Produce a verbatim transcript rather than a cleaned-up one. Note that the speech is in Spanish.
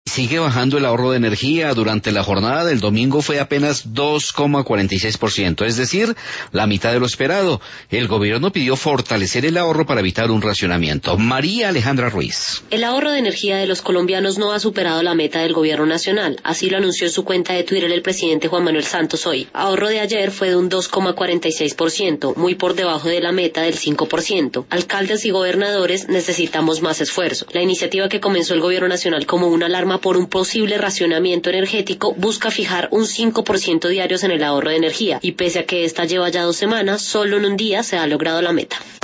Sigue bajando el ahorro de energía. Durante la jornada del domingo fue apenas dos coma cuarenta y seis por ciento, es decir, la mitad de lo esperado. El gobierno pidió fortalecer el ahorro para evitar un racionamiento. María Alejandra Ruiz. El ahorro de energía de los colombianos no ha superado la meta del gobierno nacional. Así lo anunció en su cuenta de Twitter el presidente Juan Manuel Santos hoy. Ahorro de ayer fue de un dos coma cuarenta y seis por ciento, muy por debajo de la meta del cinco por ciento. Alcaldes y gobernadores necesitamos más esfuerzo. La iniciativa que comenzó el gobierno nacional como una alarma por un posible racionamiento energético busca fijar un cinco por ciento diarios en el ahorro de energía, y pese a que esta lleva ya dos semanas, solo en un día se ha logrado la meta.